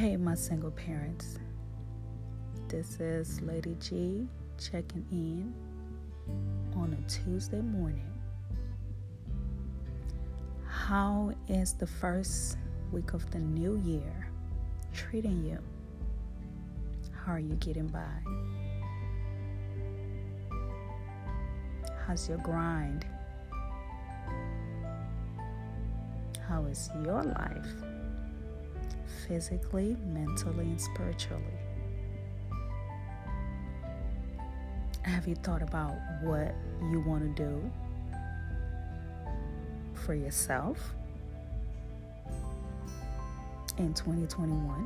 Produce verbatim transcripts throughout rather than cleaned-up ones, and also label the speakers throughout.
Speaker 1: Hey, my single parents. This is Lady G checking in on a Tuesday morning. How is the first week of the new year treating you? How are you getting by? How's your grind? How is your life? Physically, mentally, and spiritually. Have you thought about what you want to do for yourself in twenty twenty-one?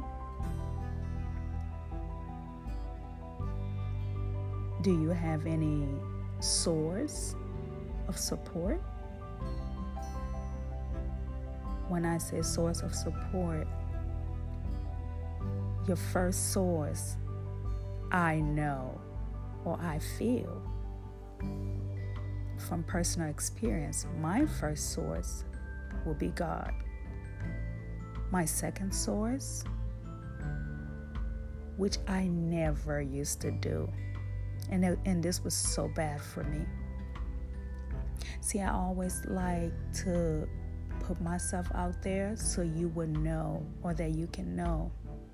Speaker 1: Do you have any source of support? When I say source of support, your first source, I know or I feel from personal experience, my first source will be God. My second source, which I never used to do, and, it, and this was so bad for me. See, I always like to put myself out there so you would know, or that you can know,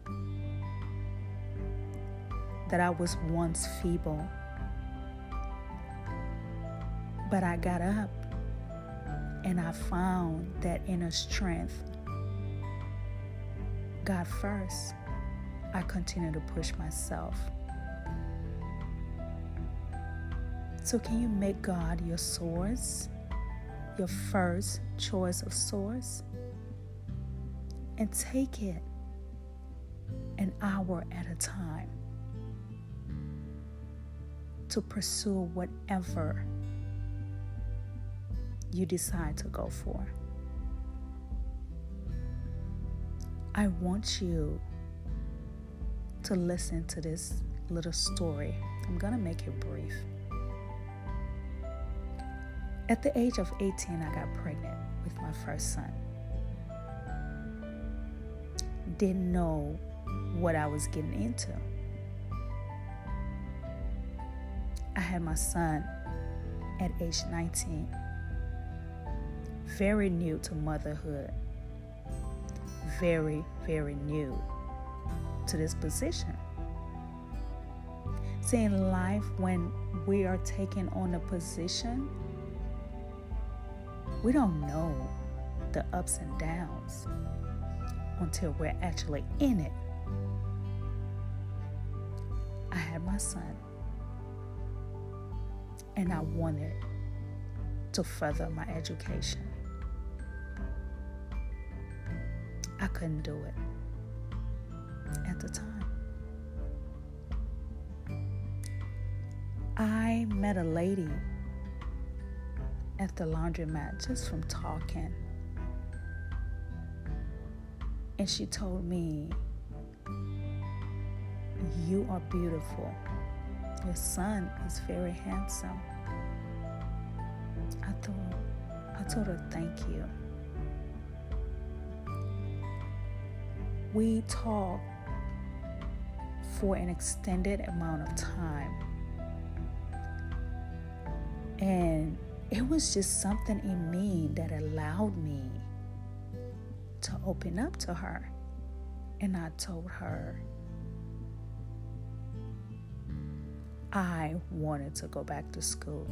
Speaker 1: that I was once feeble, but I got up and I found that inner strength. God first, I continue to push myself. So can you make God your source, your first choice of source, and take it an hour at a time to pursue whatever you decide to go for? I want you to listen to this little story. I'm going to make it brief. At the age of eighteen, I got pregnant with my first son. Didn't know what I was getting into. I had my son at age nineteen. Very new to motherhood. Very, very new to this position. See, in life, when we are taking on a position, we don't know the ups and downs until we're actually in it. I had my son, and I wanted to further my education. I couldn't do it at the time. I met a lady at the laundromat just from talking, and she told me, "You are beautiful. Your son is very handsome." I thought, I told her, "Thank you." We talked for an extended amount of time, and it was just something in me that allowed me to open up to her. And I told her I wanted to go back to school.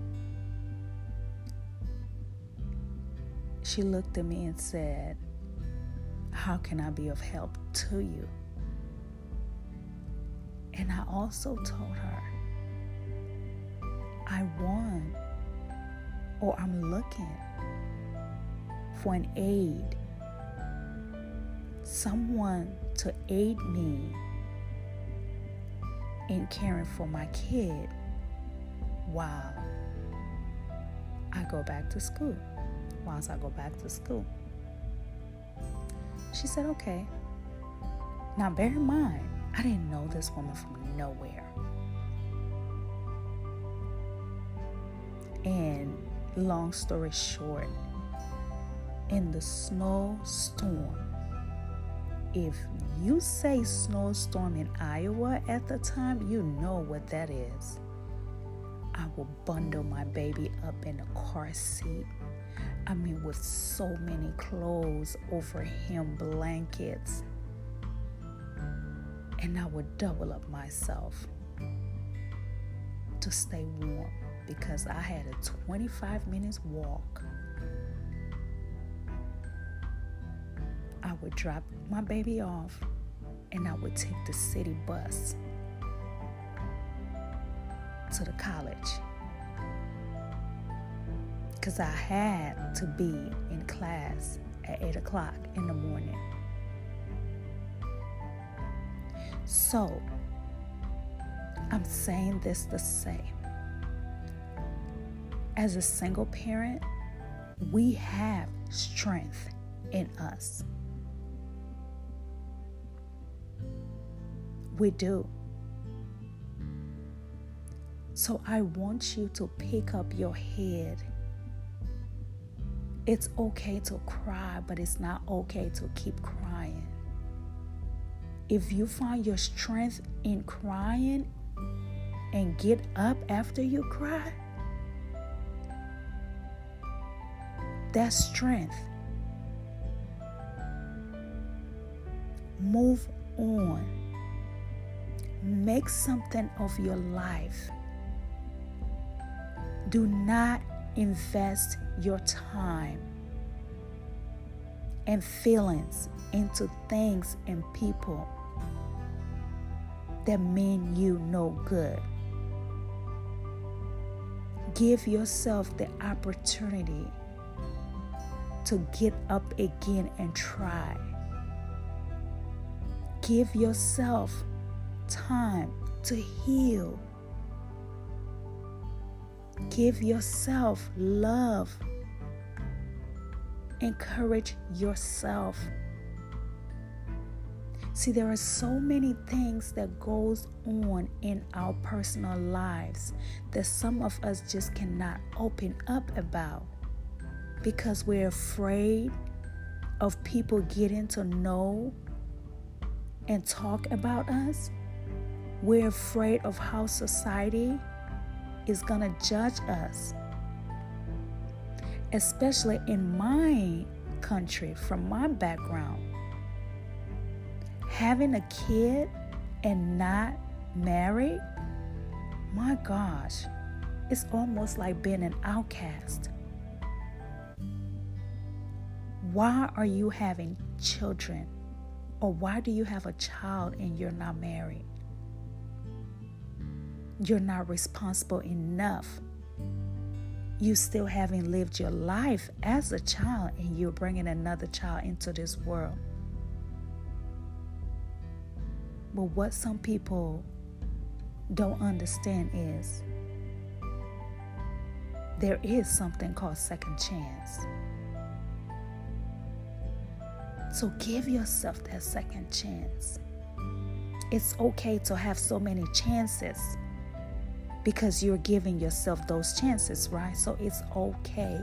Speaker 1: She looked at me and said, "How can I be of help to you?" And I also told her, I want, or I'm looking for an aid, someone to aid me in caring for my kid while I go back to school, whilst I go back to school. She said, "Okay." Now, bear in mind, I didn't know this woman from nowhere. And long story short, in the snowstorm, if you say snowstorm in Iowa at the time, you know what that is. I will bundle my baby up in a car seat. I mean, with so many clothes over him, blankets. And I would double up myself to stay warm because I had a twenty-five minutes walk. I would drop my baby off and I would take the city bus to the college because I had to be in class at eight o'clock in the morning. So, I'm saying this to say, as a single parent, we have strength in us. We do. So I want you to pick up your head. It's okay to cry, but it's not okay to keep crying. If you find your strength in crying and get up after you cry, that's strength. Move on. Make something of your life. Do not invest your time and feelings into things and people that mean you no good. Give yourself the opportunity to get up again and try. Give yourself time to heal. Give yourself love. Encourage yourself. See, there are so many things that goes on in our personal lives that some of us just cannot open up about because we're afraid of people getting to know and talk about us. We're afraid of how society is going to judge us. Especially in my country, from my background. Having a kid and not married, my gosh, it's almost like being an outcast. Why are you having children? Or why do you have a child and you're not married? You're not responsible enough. You still haven't lived your life as a child and you're bringing another child into this world. But what some people don't understand is there is something called second chance. So give yourself that second chance. It's okay to have so many chances because you're giving yourself those chances, right? So it's okay.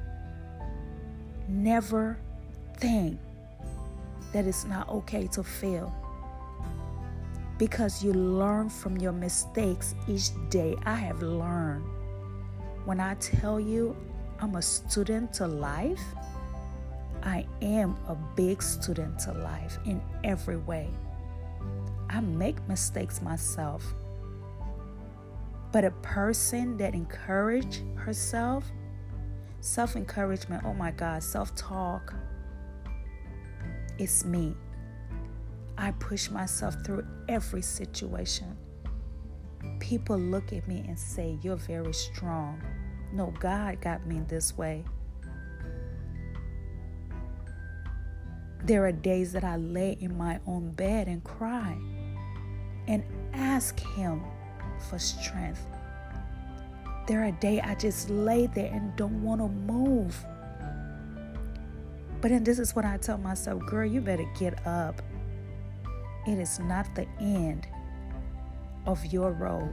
Speaker 1: Never think that it's not okay to fail because you learn from your mistakes each day. I have learned. When I tell you I'm a student to life, I am a big student to life in every way. I make mistakes myself. But a person that encourages herself, self-encouragement, oh my God, self-talk, it's me. I push myself through every situation. People look at me and say, you're very strong. No, God got me this way. There are days that I lay in my own bed and cry and ask Him for strength. There are days I just lay there and don't want to move. But then this is what I tell myself, girl, you better get up. It is not the end of your road.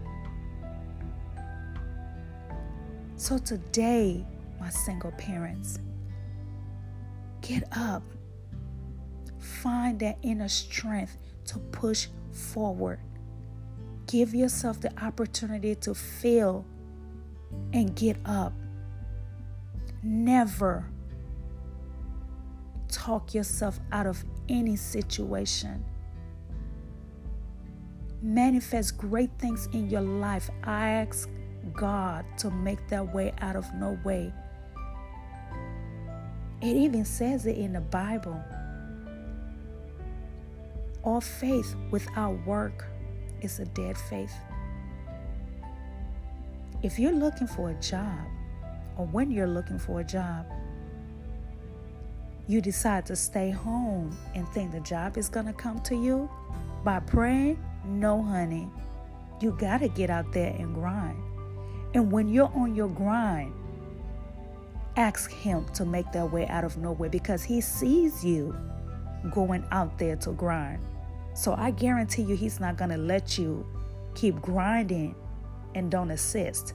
Speaker 1: So today, my single parents, get up. Find that inner strength to push forward. Give yourself the opportunity to fail and get up. Never talk yourself out of any situation. Manifest great things in your life. Ask God to make that way out of no way. It even says it in the Bible. All faith without work is a dead faith. If you're looking for a job, or when you're looking for a job, you decide to stay home and think the job is going to come to you by praying, no, honey. You got to get out there and grind. And when you're on your grind, ask him to make that way out of nowhere, because he sees you going out there to grind. So I guarantee you he's not going to let you keep grinding and don't assist.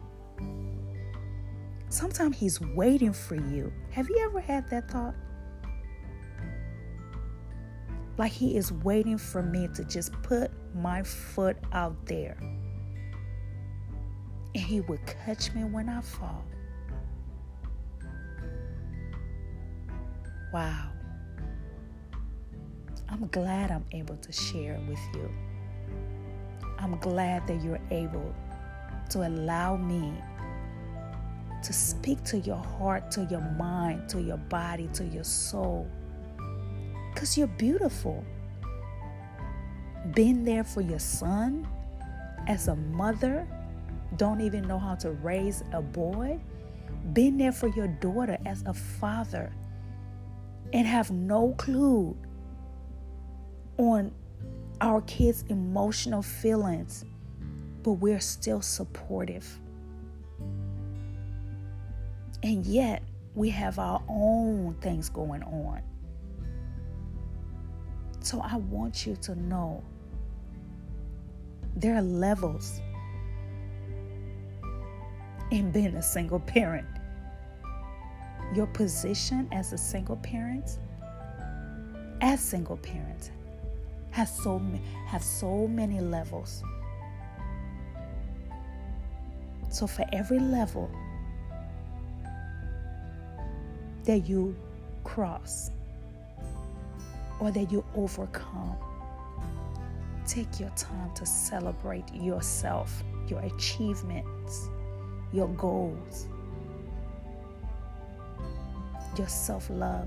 Speaker 1: Sometimes he's waiting for you. Have you ever had that thought? Like he is waiting for me to just put my foot out there. And he would catch me when I fall. Wow. I'm glad I'm able to share it with you. I'm glad that you're able to allow me to speak to your heart, to your mind, to your body, to your soul. Because you're beautiful. Been there for your son as a mother, don't even know how to raise a boy. Been there for your daughter as a father and have no clue on our kids' emotional feelings, but we're still supportive. And yet, we have our own things going on. So I want you to know there are levels in being a single parent. Your position as a single parent, as single parents, has so have so many levels. So for every level that you cross or that you overcome, take your time to celebrate yourself, your achievements, your goals, your self-love,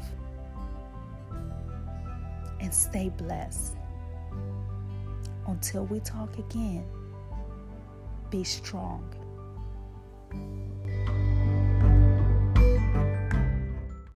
Speaker 1: and stay blessed. Until we talk again, be strong.